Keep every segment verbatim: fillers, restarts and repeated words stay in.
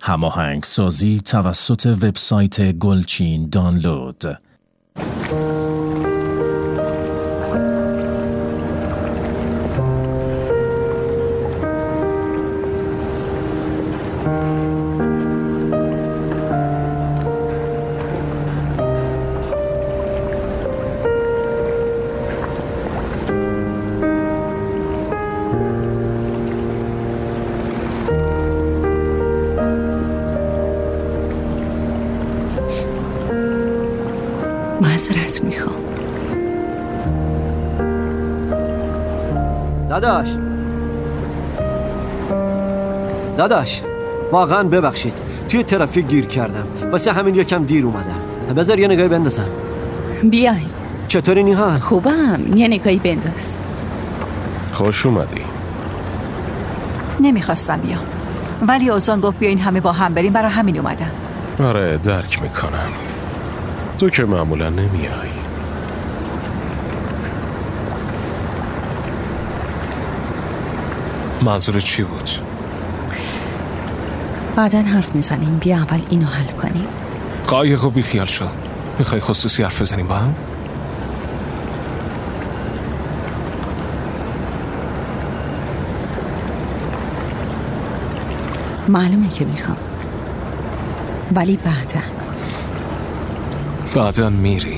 هماهنگ سازی توسط وبسایت گلچین دانلود. معذرت میخوام. داداش داداش واقعا ببخشید، توی ترافیک گیر کردم، واسه همین یکم دیر اومدم. بذار یه نگاهی بندازم. بیای. چطوری نیها؟ خوبم، یه نگاهی بنداز. خوش اومدی. نمیخواستم بیام، ولی اوزان گفت بیاین همه با هم بریم، برای همین اومدم. آره درک میکنم، تو که معمولا نمیای. منظور چی بود؟ بعدن حرف میزنیم، بیا اول اینو حل کنیم. قایق بی خیال شو. میخوای خصوصی حرف بزنیم با هم؟ معلومه که میخوام، ولی بعدن بعدن میری.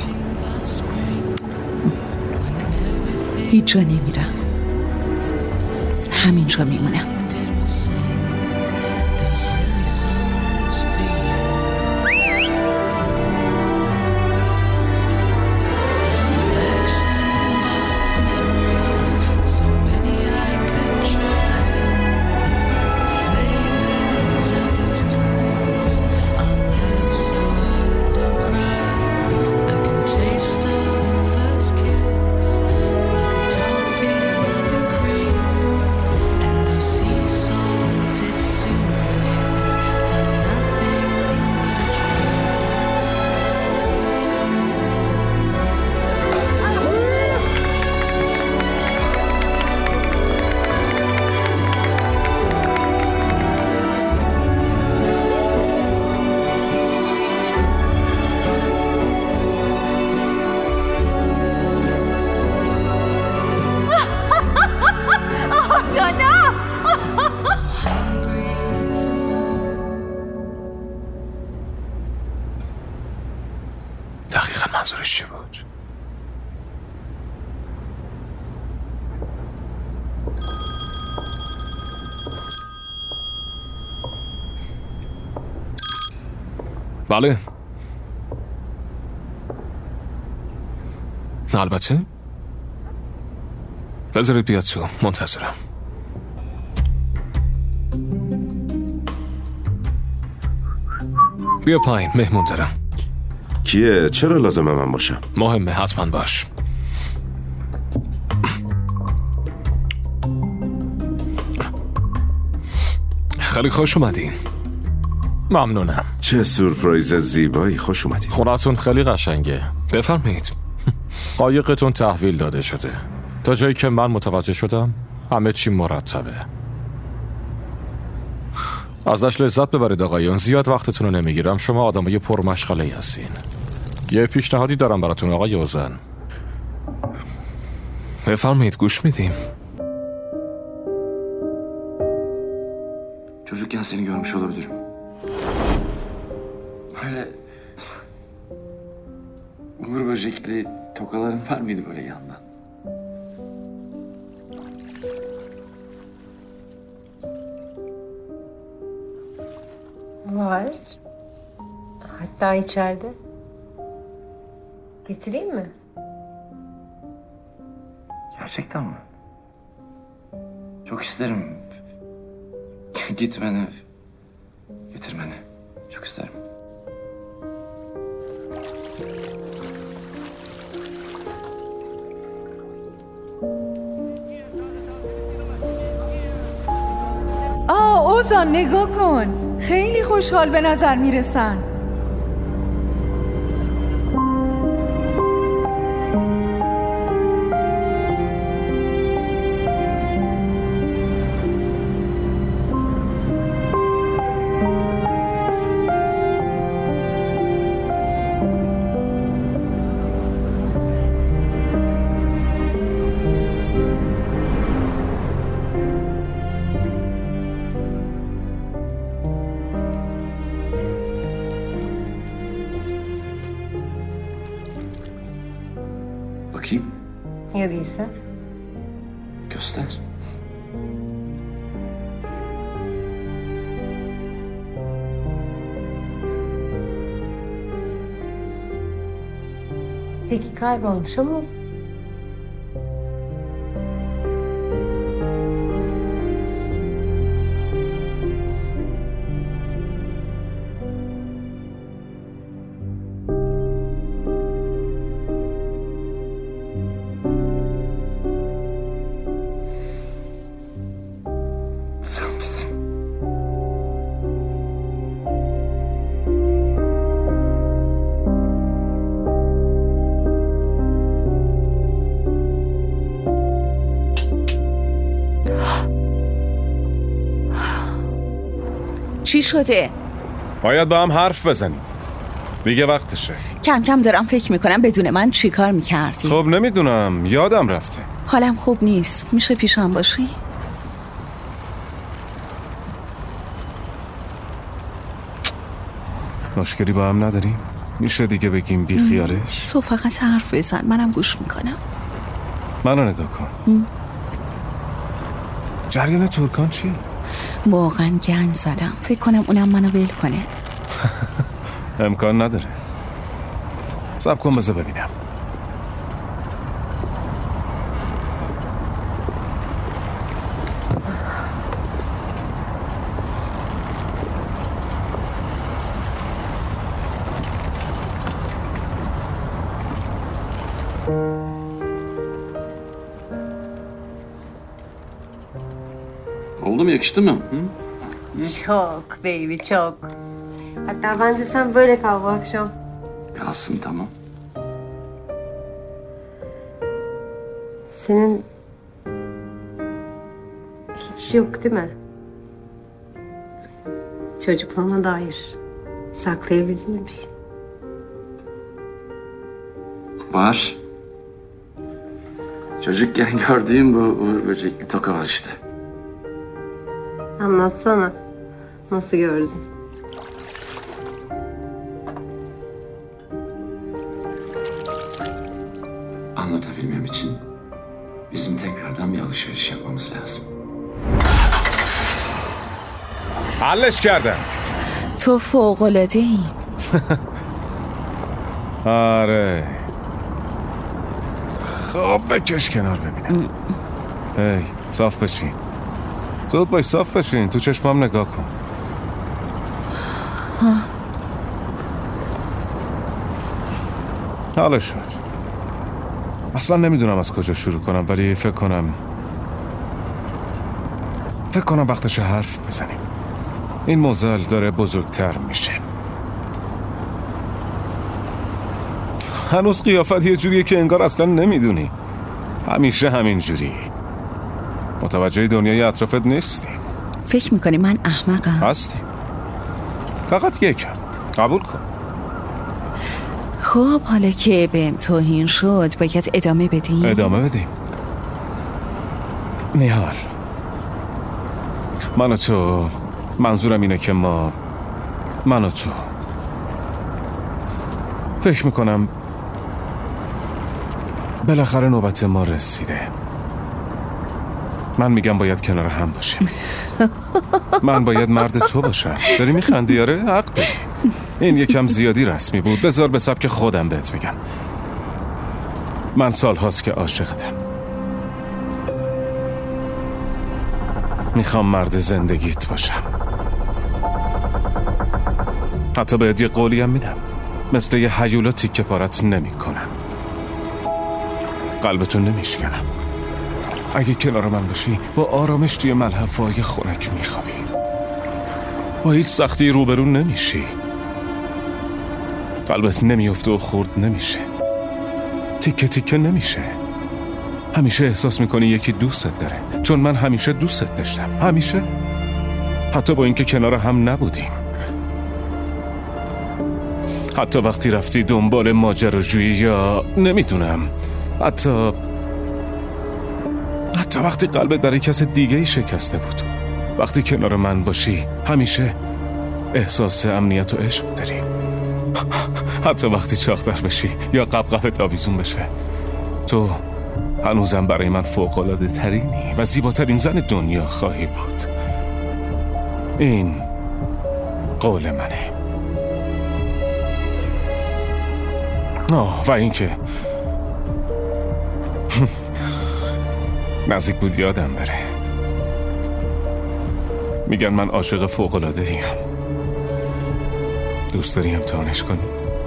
هیچ جا نمیرم، همینجا میمونم. دقیقا منظورش چی بود؟ بله البته، بذارید بیاد تو، منتظرم. بیا پایین، مهمون دارم. کیه؟ چرا لازمه من باشم؟ مهمه، حتما باش. خیلی خوش اومدین. ممنونم. چه سورپرایز زیبایی، خوش اومدین. خونتون خیلی قشنگه. بفرمایید. قایقتون تحویل داده شده. تا جایی که من متوجه شدم همه چی مرتبه. ازش لذت ببرید آقایون، زیاد وقتتون رو نمیگیرم، شما آدمای پرمشغله‌ای هستین. یه پیشنهادی دارم براتون آقای اوزن. بفرمایید، گوش میدیم. Çocukken seni görmüş olabilirim. Öyle uğur böcekli tokaların var mıydı böyle yandan? Var. Hatta içeride. Getireyim mi? Gerçekten mi? Çok isterim. Gitmeni, getirmeni çok isterim. آه اوزان نگاه کن، خیلی خوشحال به نظر میرسن. Ya değilse? Göster. Peki kaybolmuş ama sen misin? چی شده؟ باید با هم حرف بزنیم. دیگه وقتشه. کم کم دارم فکر میکنم بدون من چی کار میکردی؟ خب نمیدونم، یادم رفته. حالم خوب نیست. میشه پیشم باشی؟ مشکلی با هم نداریم؟ میشه دیگه بگیم بی خیالش؟ تو فقط حرف بزن، منم گوش میکنم. منو نگاه کن. م. جریان ترکان چی؟ واقعا گند زدم. فکر کنم اونم منو ول کنه. امکان نداره. صبر کن بذار ببینم. Oldu mu, yakıştı mı? Hı? Çok baby çok. Hatta bence sen böyle kal bu akşam. Kalsın, tamam. Senin hiç yok değil mi? Çocukluğuna dair saklayabileceğin bir şey. Var. Çocukken gördüğüm bu uğur böcekli toka var işte. Anlatsana. Nasıl gördün? Anlatabilmem için bizim tekrardan bir alışveriş yapmamız lazım. حلش کردم. تو فوق‌العاده‌ای. آره. خب بکش کنار ببینم. هی صاف بشین. زود باش، صاف بشین. تو چشمام نگاه کن. حالا شد. اصلا نمیدونم از کجا شروع کنم، ولی فکر کنم فکر کنم وقتش حرف بزنیم. این موزل داره بزرگتر میشه. هنوز قیافت یه جوریه که انگار اصلا نمیدونی. همیشه همین جوری. متوجه دنیای اطرافت نیستی. فکر میکنی من احمقم؟ هستی. فقط یکم. قبول کن. خب حالا که بهم توهین شد باید ادامه بدیم؟ ادامه بدیم. نیهال، من و تو، منظورم اینه که ما من و تو فکر میکنم بالاخره نوبت ما رسیده. من میگم باید کنار هم باشیم. من باید مرد تو باشم. داری میخندی؟ آره حق داری. این یکم زیادی رسمی بود. بذار به سبک خودم بهت بگم. من سال هاست که عاشقتم. میخوام مرد زندگیت باشم. حتی بهت یه قولی هم میدم. مثل یه هیولا تیکه پارت نمی کنم. قلبتون نمیشکنم. اگه کنار من باشی با آرامش توی ملحفه‌های خنک میخوابی. با هیچ سختی روبرو نمیشی. قلبت نمیفته و خورد نمیشه. تیکه تیکه نمیشه. همیشه احساس میکنی یکی دوستت داره، چون من همیشه دوستت داشتم. همیشه. حتی با اینکه کنار هم نبودیم. حتی وقتی رفتی دنبال ماجراجویی یا نمیدونم، حتی حتی وقتی قلبت برای کس دیگه ای شکسته بود. وقتی کنار من باشی همیشه احساس امنیت و عشق داری. حتی وقتی چاق‌تر بشی یا قبقبت آویزون بشه، تو هنوزم برای من فوق‌العاده ترینی و زیباترین زن دنیا خواهی بود. این قول منه. آه و اینکه نزدیک بود یادم بره، میگن من عاشق فوق‌العاده‌ایم. دوست داری امتحانش کنی؟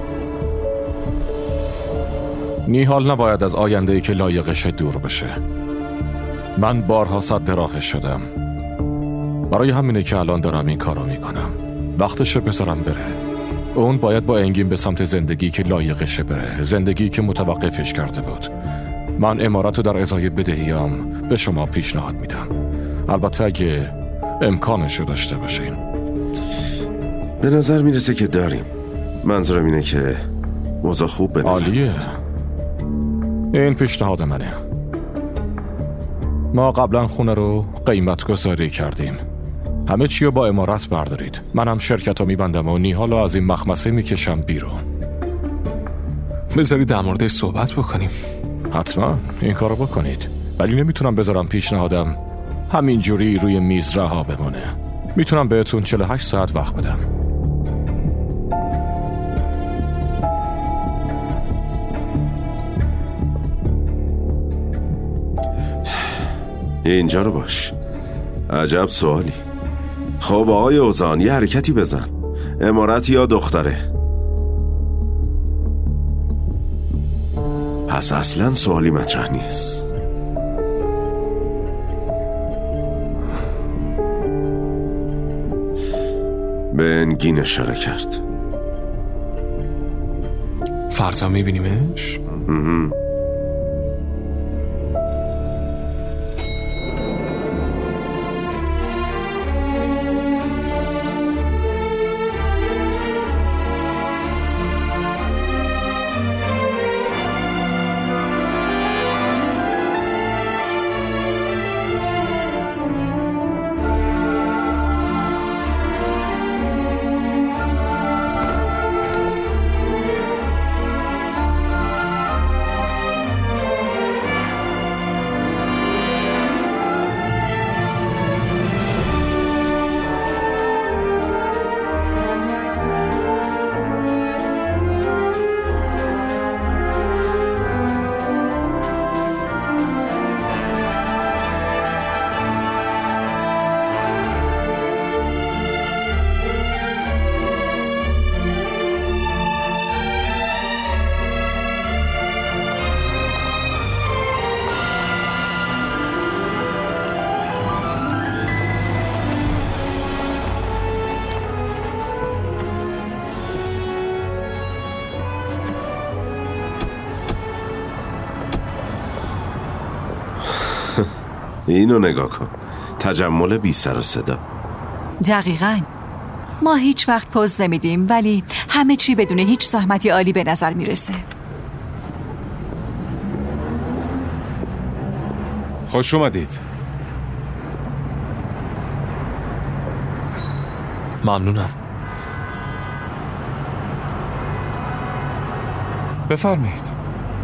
نیهال نباید از آینده‌ای که لایقش دور بشه. من بارها صد راهش شدم. برای همینه که الان دارم این کارو میکنم. وقتشه بذارم بره. اون باید با انگین به سمت زندگی که لایقشه بره، زندگی که متوقفش کرده بود. من امارت رو در ازای بدهیام به شما پیشنهاد میدم، البته اگه امکانشو داشته باشیم. به نظر میرسه که داریم. منظورم اینه که موضوع خوب به نظر عالیه. این پیشنهاد منه. ما قبلا خونه رو قیمت گذاری کردیم. همه چی رو با امارت بردارید. منم شرکت رو میبندم و نیهال رو از این مخمسه میکشم بیرون. بذارید در موردش صحبت بکنیم. حتما این کارو بکنید، ولی نمیتونم بذارم پیشنهادم همینجوری روی میز رها بمونه. میتونم بهتون چهل و هشت ساعت وقت بدم. اینجا رو باش. عجب سوالی. خب آقای اوزان یه حرکتی بزن. امارت یا دختره؟ پس اصلا سوالی مطرح نیست. به انگین اشاره کرد. فردا میبینیمش؟ اینو نگاه کن. تجمل بی سر و صدا. دقیقاً. ما هیچ وقت پوز نمیدیم ولی همه چی بدون هیچ زحمتی عالی به نظر میرسه. خوش اومدید. ممنونم. بفرمایید.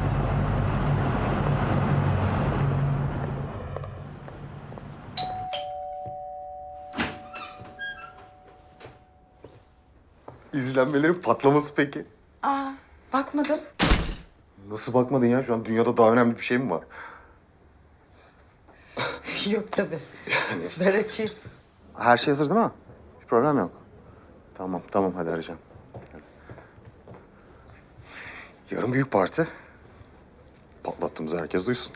İzlenmelerin patlaması peki? Aa, bakmadım. Nasıl bakmadın ya? Şu an dünyada daha önemli bir şey mi var? Yok tabii. Ver açayım. Her şey hazır değil mi? Bir problem yok. Tamam, tamam hadi arayacağım. Hadi. Yarın büyük parti. Patlattığımızı herkes duysun.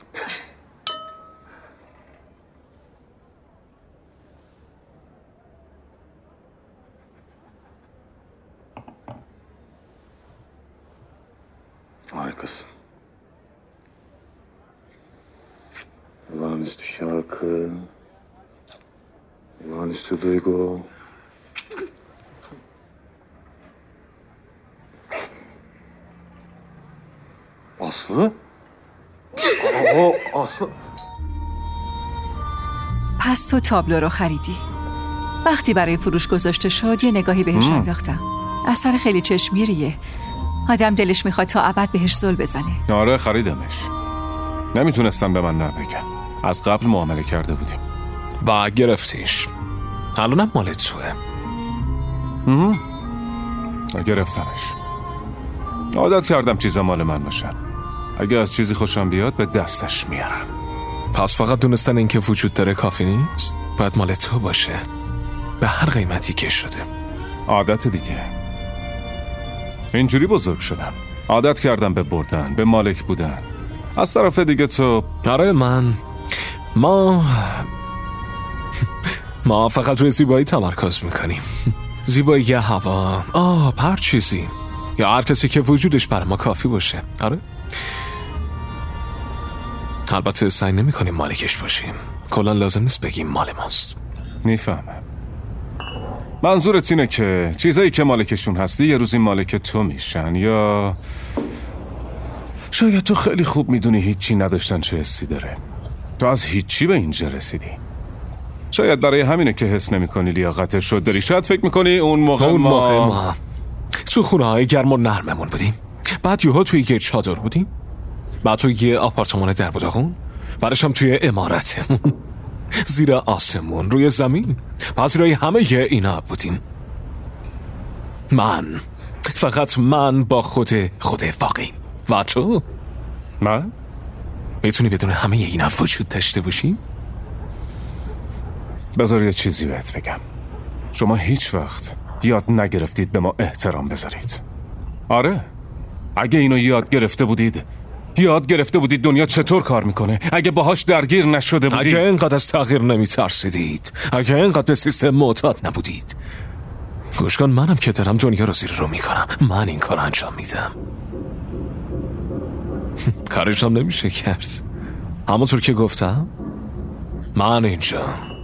Harikasın. Olağanüstü şarkı. Olağanüstü duygu. Aslı? آه اصلا پس تو تابلو رو خریدی. وقتی برای فروش گذاشته شد یه نگاهی بهش انداختم. اثر خیلی چشمگیریه. آدم دلش میخواد تا ابد بهش زل بزنه. آره خریدمش. نمیتونستن به من نه بگن. از قبل معامله کرده بودیم. با گرفتیش. الانم مال توه. گرفتنش. عادت کردم چیزا مال من باشن. اگه از چیزی خوشم بیاد به دستش میارم. پس فقط دونستن این که وجود داره کافی نیست؟ باید مال تو باشه، به هر قیمتی که شده. عادت دیگه. اینجوری بزرگ شدم. عادت کردم به بردن، به مالک بودن. از طرف دیگه تو... آره من ما ما فقط روی زیبایی تمرکز میکنیم. زیبایی هوا، آب، هر چیزی، یا هر کسی که وجودش برای ما کافی باشه. آره البته سعی نمی کنیم مالکش باشیم. کلا لازم نیست بگیم مال ماست. میفهمم. منظورت اینه که چیزایی که مالکشون هستی یه روزی مالک تو میشن، یا شاید تو خیلی خوب میدونی هیچی نداشتن چه حسی داره. تو از هیچی به اینجا رسیدی. شاید برای همینه که حس نمی کنی لیاقتش شد داری. شاید فکر میکنی اون موقع اون ما, موقع ما تو خونه های گرم و نرممون بودیم. بعد یهو توی یه چادر بودیم. بعد توی یه آپارتمان در بوداغون. بعدش هم توی عمارتمون زیر آسمون، روی زمین. پذیرای همه یه اینا بودیم. من، فقط من با خود خود واقعی. و تو؟ من؟ میتونی بدون همه یه اینا وجود داشته باشی؟ بذار یه چیزی بهت بگم. شما هیچ وقت یاد نگرفتید به ما احترام بذارید. آره اگه اینو یاد گرفته بودید، یاد گرفته بودید دنیا چطور کار میکنه، اگه باهاش درگیر نشده بودید، اگه اینقدر از تغییر نمی ترسیدید، اگه اینقدر به سیستم معتاد نبودید. گوش کن، منم که دارم دنیا رو زیر رو میکنم. من این کار انجام میدم. کارش هم نمیشه کرد. همونطور که گفتم من اینجا.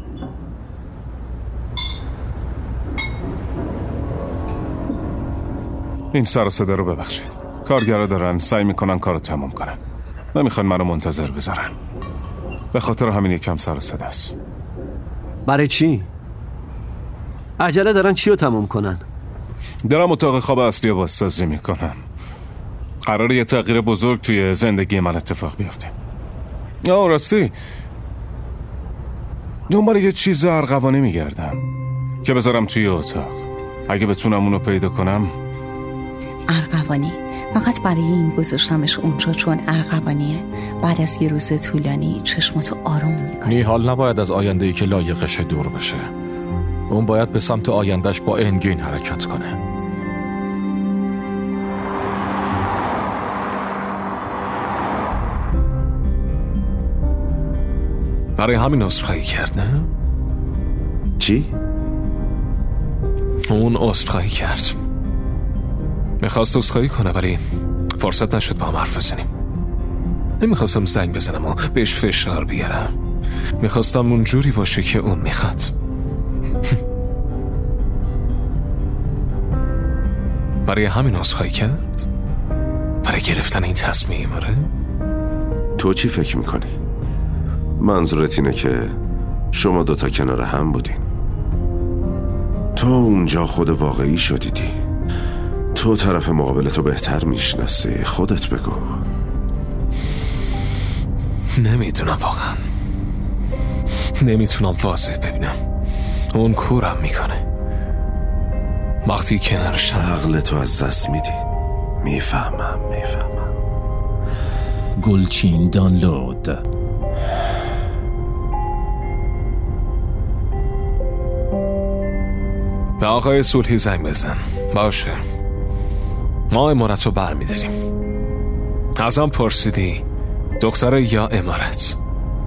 این سر و صدا رو ببخشید. کارگرا دارن سعی میکنن کارو تموم کنن. نمیخوان منو منتظر بذارن. به خاطر همین یکم سر و صدا است. برای چی؟ عجله دارن چی رو تموم کنن؟ دارم اتاق خواب اصلی رو بازسازی میکنم. قراره یه تغییر بزرگ توی زندگی من اتفاق بیفته. آه راستی دنبال یه چیز ارغوانی میگردم که بذارم توی اتاق. اگه بتونم اونو پیدا کنم. ارغوانی؟ فقط برای این گذاشتمش اونجا چون ارغوانیه. بعد از یه روز طولانی چشماتو آروم میکنه. نیحال نباید از آینده‌ای که لایقشه دور بشه. اون باید به سمت آیندهش با انگین حرکت کنه. برای همین عذرخواهی کرد، نه؟ چی؟ اون عذرخواهی کرد. میخواست عذرخواهی کنه ولی فرصت نشد با هم حرف بزنیم. نمیخواستم زنگ بزنم و بهش فشار بیارم. میخواستم اون جوری باشه که اون میخواد. برای همین عذرخواهی کرد؟ برای گرفتن این تصمیم؟ آره؟ تو چی فکر میکنی؟ منظورت اینه که شما دوتا کنار هم بودین. تو اونجا خود واقعی شدیدی. تو طرف مقابلتو بهتر میشناسی. خودت بگو. نمیدونم واقعا. نمیتونم واضح ببینم. اون کورم میکنه وقتی کنارشم. عقلتو از دست میدی. میفهمم میفهمم. گلچین دانلود. به آقای صلحی زنگ بزن. باشه، ما عمارت رو بر میداریم. ازم پرسیدی دختر یا عمارت؟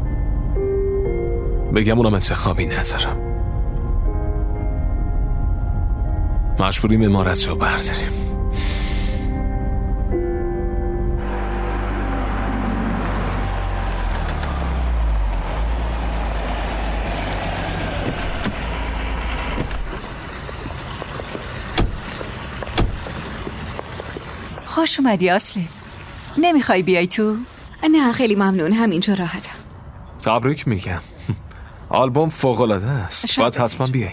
بگم اونم انتخابی ندارم. مجبوریم عمارت رو برداریم. خوش اومدی اصلی. نمیخوای بیای تو؟ نه خیلی ممنون، همینجا راحتم. تبریک میگم. آلبوم فوق‌العاده است. باید حتما بیای.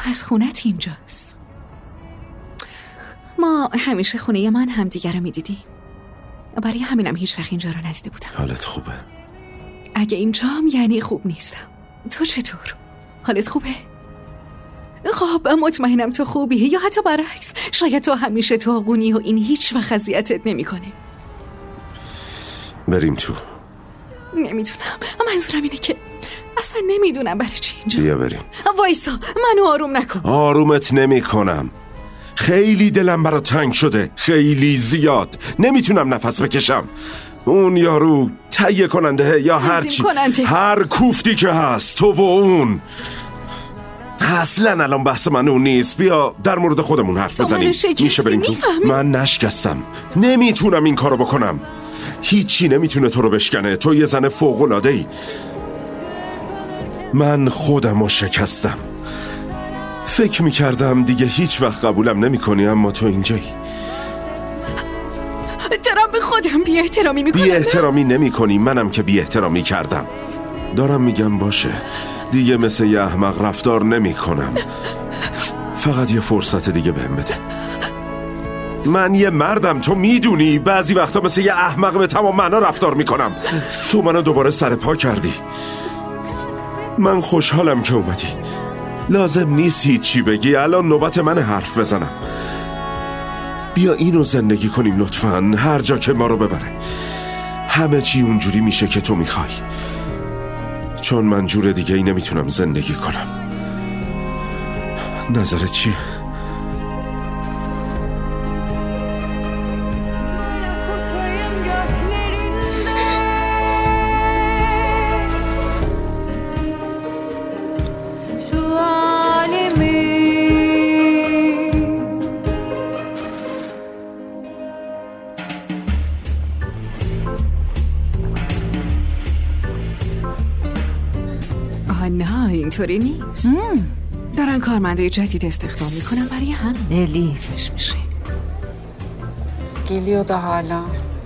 پس خونت اینجاست. ما همیشه خونه من همدیگر رو میدیدیم، برای همینم هیچ وقت اینجا رو ندیده بودم. حالت خوبه؟ اگه اینجام یعنی خوب نیستم. تو چطور؟ حالت خوبه؟ خب مطمئنم تو خوبی، یا حتی برعکس، شاید تو همیشه تو آقونی و این هیچ وقت اذیتت نمیکنه. بریم تو. نمیدونم، منظورم اینه که اصلا نمیدونم برای چی اینجا. بیا بریم. وایسا، منو آروم نکن. آرومت نمی کنم. خیلی دلم برا تنگ شده، خیلی زیاد. نمیتونم نفس بکشم. اون یارو تهیه کننده یا هر چی، هر کوفتی که هست، تو و اون. اصلا الان بحث من اون نیست. بیا در مورد خودمون حرف بزنیم. میشه بریم تو؟ من نشکستم، نمیتونم این کارو بکنم. هیچی نمیتونه تو رو بشکنه. تو یه زن فوق‌العاده‌ای. من خودم رو شکستم. فکر میکردم دیگه هیچ وقت قبولم نمی کنی، اما تو اینجایی. دارم به خودم بی احترامی میکنم. بی احترامی نمی کنی، منم که بی احترامی کردم. دارم میگم باشه، دیگه مثل یه احمق رفتار نمی کنم. فقط یه فرصت دیگه بهم بده. من یه مردم، تو میدونی. بعضی وقتا مثل یه احمق به تمام معنا رفتار میکنم. تو منو دوباره سر پا کردی. من خوشحالم که اومدی. لازم نیست هیچی بگی، الان نوبت من حرف بزنم. بیا اینو زندگی کنیم لطفاً، هر جا که ما رو ببره. همه چی اونجوری میشه که تو میخوای، چون من جور دیگه ای نمیتونم زندگی کنم. نظرت چیه؟ نه اینطوری نیست. مم. دارن کارمندای جدید استخدام میکنن برای همین. الیفش میشه. Geliyordu hala.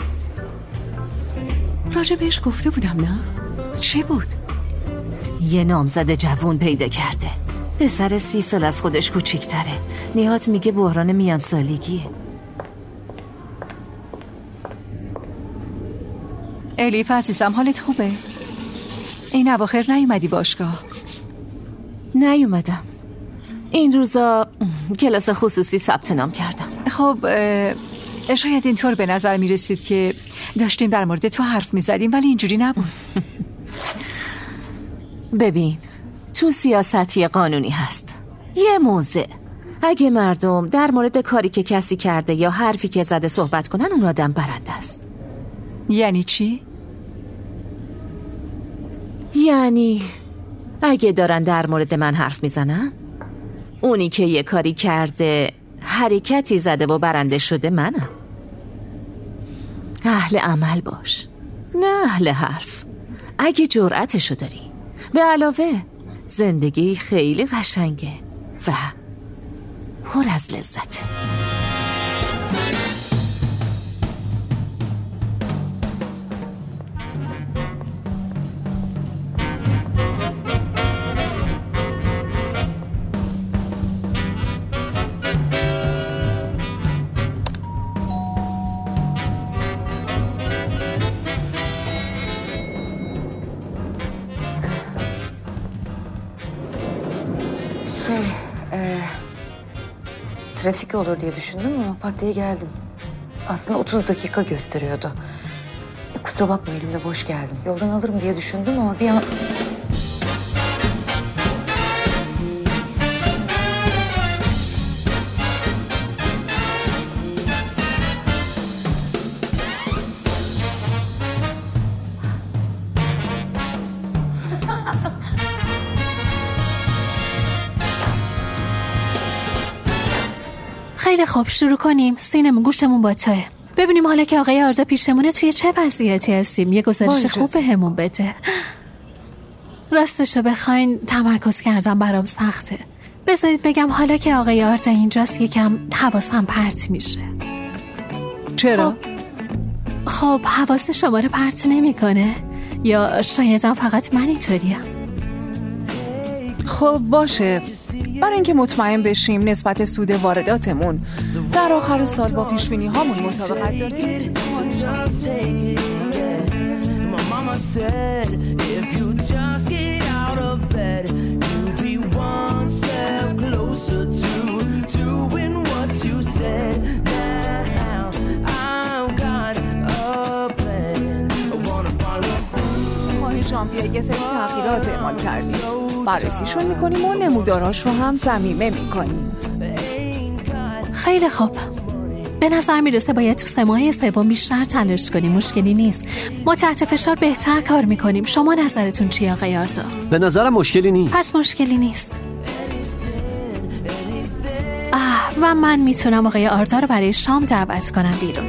راجع بهش گفته بودم نه؟ چه بود؟ یه نامزد جوون پیدا کرده. پسر سی سال از خودش کوچیک‌تره. نیهات میگه بحران میان سالگیه. الیف عزیزم، حالت خوبه؟ این اواخر نیومدی باشگاه؟ نیومدم. این روزا کلاس خصوصی ثبت نام کردم. خب شاید اینطور به نظر میرسید که داشتیم در مورد تو حرف میزدیم، ولی اینجوری نبود. ببین، تو سیاستی قانونی هست یه موضع. اگه مردم در مورد کاری که کسی کرده یا حرفی که زده صحبت کنن، اون آدم برنده است. یعنی چی؟ یعنی اگه دارن در مورد من حرف میزنن، اونی که یه کاری کرده، حرکتی زده و برنده شده منم. اهل عمل باش، نه اهل حرف. اگه جرأتشو داری. به علاوه زندگی خیلی قشنگه و پر از لذت. Şey, e, trafik olur diye düşündüm ama pat diye geldim. Aslında otuz dakika gösteriyordu. E, kusura bakma, elimde boş geldim. Yoldan alırım diye düşündüm ama bir an... خیلی خوب، شروع کنیم. سینمون گوشمون با توه. ببینیم حالا که آقای آرزا پیشمونه توی چه وضعیتی هستیم. یه گزارش خوب به همون بده. راستشو بخواین تمرکز کردم برام سخته. بذارید بگم حالا که آقای آرزا اینجاست یکم حواسم پرت میشه. چرا؟ خب, خب حواس شما رو پرت نمیکنه؟ یا شایدم فقط من اینطوریم؟ خب باشه، برای اینکه مطمئن بشیم نسبت سود وارداتمون در آخر سال با پیشبینی هامون مطابقت داره. ماه ژانویه یه سری تغییرات اعمال کردیم، بررسیشون میکنیم و نموداراش رو هم ضمیمه میکنیم. خیلی خوب، به نظر میرسه باید تو سه ماه سوم بیشتر تلاش کنیم. مشکلی نیست، ما تحت فشار بهتر کار میکنیم. شما نظرتون چیه آقای آرتا؟ به نظرم مشکلی نیست. پس مشکلی نیست. آه، و من میتونم آقای آرتا رو برای شام دعوت کنم بیرون.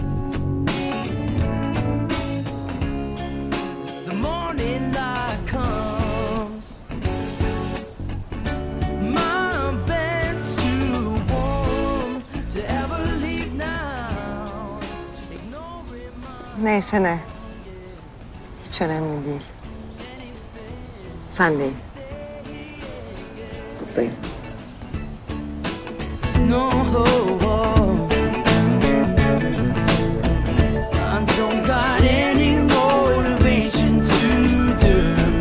Neyse ne. Hiç önemli değil. Sen değil. Buradayım. No. I don't got any motivation to do.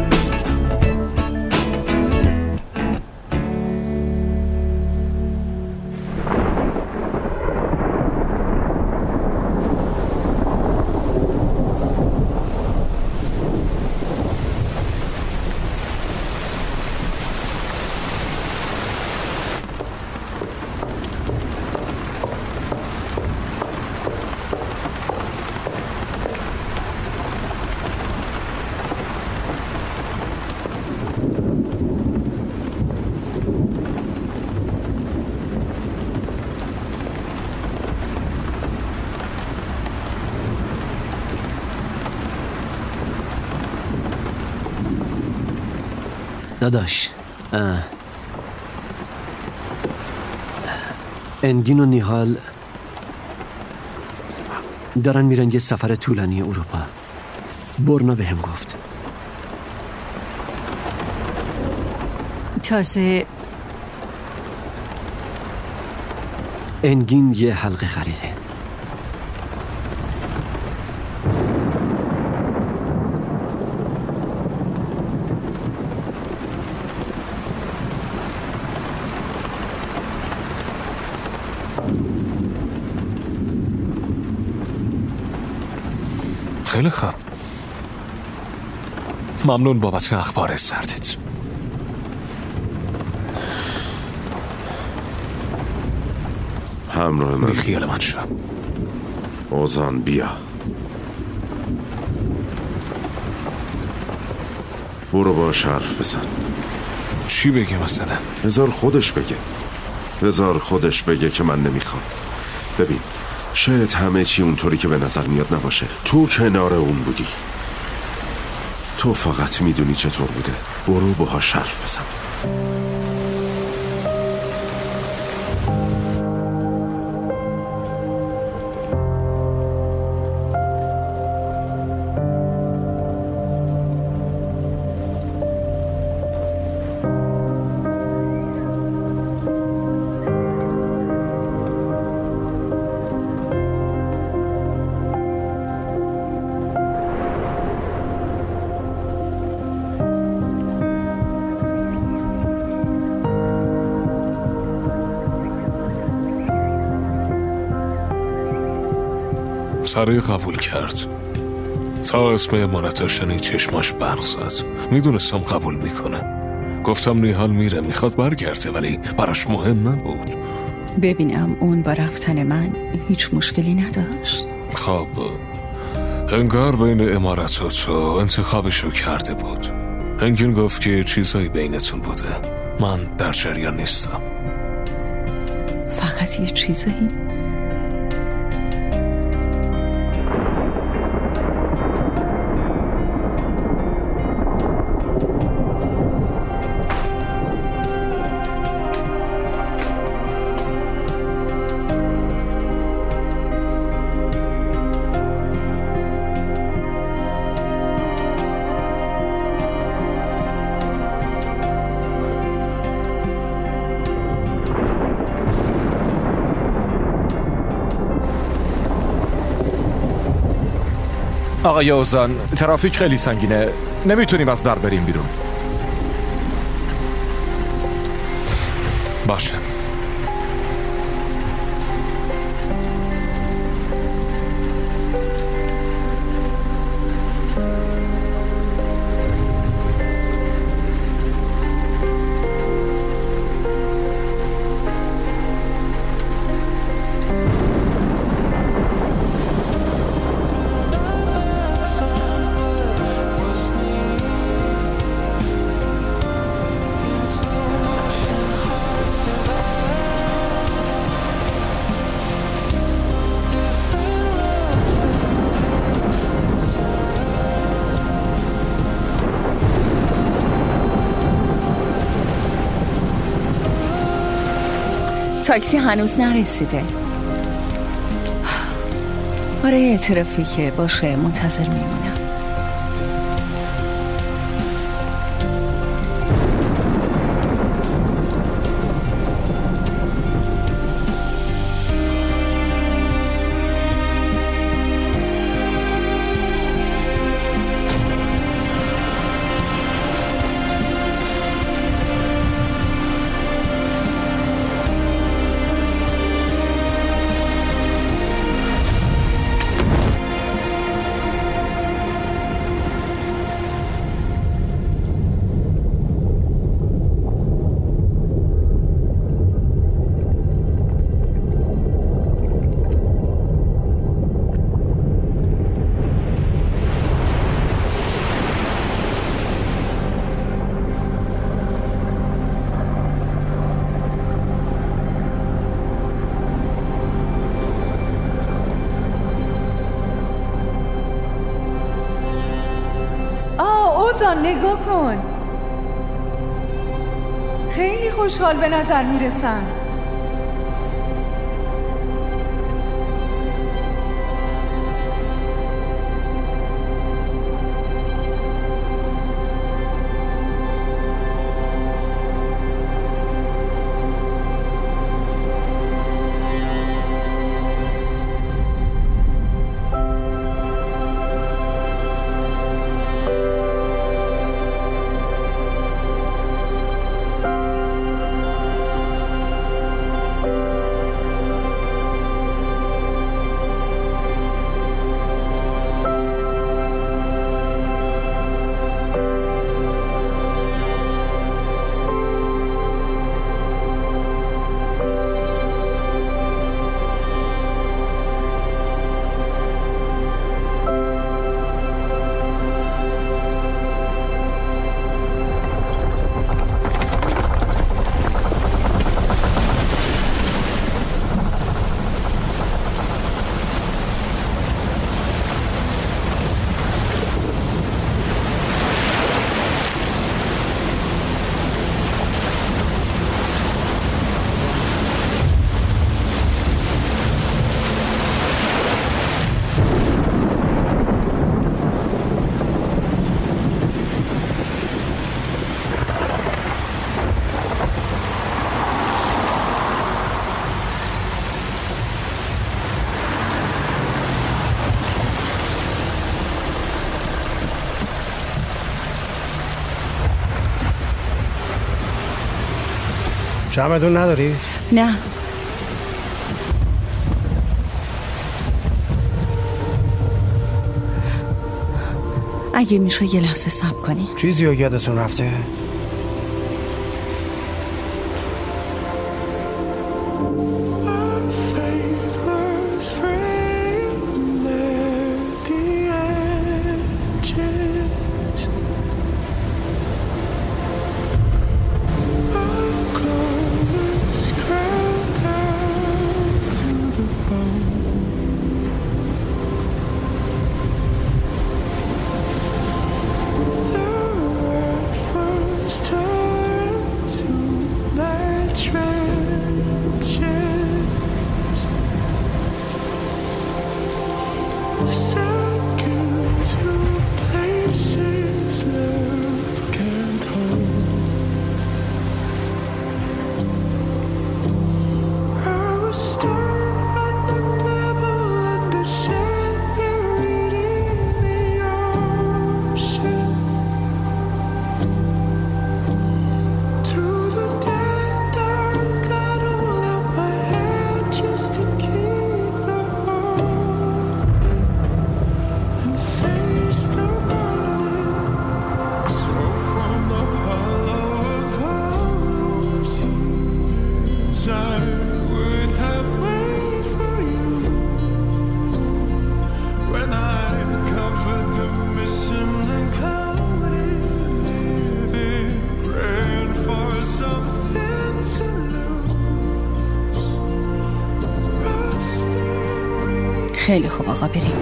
داداش، انگین و نیهال دارن میرن یه سفر طولانی اروپا. برنا بهم گفت. تازه انگین یه حلقه خریده. خیلی خوب، ممنون بابت اخبار سردت. همراه من خیال من شو. اوزان بیا. برو باش حرف بزن. چی بگه مثلا؟ بذار خودش بگه. بذار خودش بگه که من نمیخوام. ببین، شاید همه چی اونطوری که به نظر میاد نباشه. تو کنار اون بودی. تو فقط میدونی چطور بوده. برو باهاش حرف بزن. سریع قبول کرد. تا اسم امارت شنید چشماش برق زد. میدونستم قبول میکنه. گفتم نیهال میره، میخواد برگرده، ولی براش مهم نبود. ببینم اون با رفتن من هیچ مشکلی نداشت. خب انگار بین امارت و تو انتخابشو کرده بود. انگین گفت که چیزایی بینتون بوده. من در جریان نیستم. فقط یه چیزایی؟ آقای اوزان، ترافیک خیلی سنگینه، نمیتونیم از در بریم بیرون. باشه. تاکسی هنوز نرسیده. آره ترافیکه، باشه منتظر میمونم. نگاه کن، خیلی خوشحال به نظر میرسن. چمدون نداری؟ نه. اگه میشه یه لحظه صبر کنی. چیزی رو یادتون رفته؟ خیلی خوب آقا، بریم.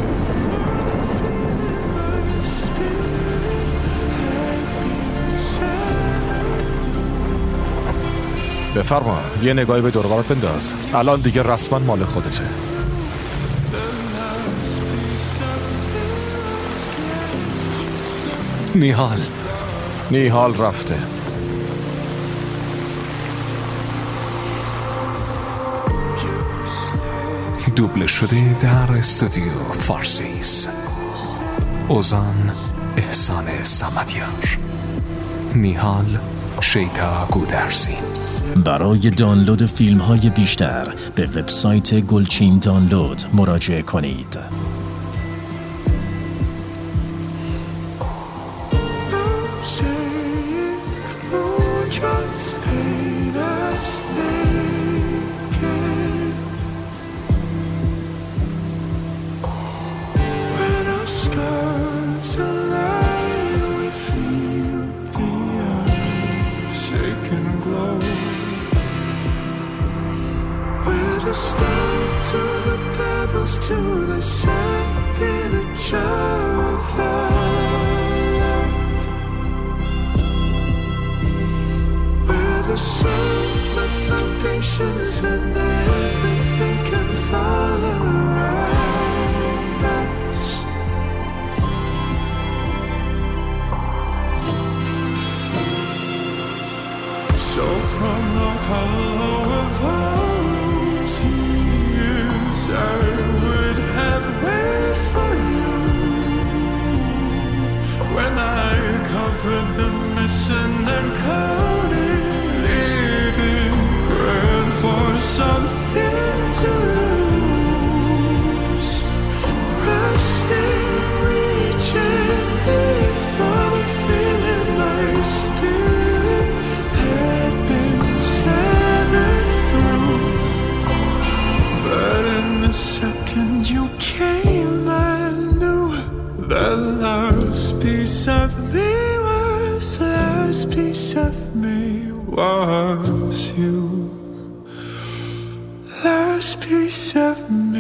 بفرما، یه نگاهی به دور و برات بنداز. الان دیگه رسما مال خودته. نیهال نیهال رفته. دوبله شده در استودیو فارسیس. اوزان احسان صمدیار، نیهال شیدا گودرزی. برای دانلود فیلم های بیشتر به وبسایت گلچین دانلود مراجعه کنید. Was you, last piece of me.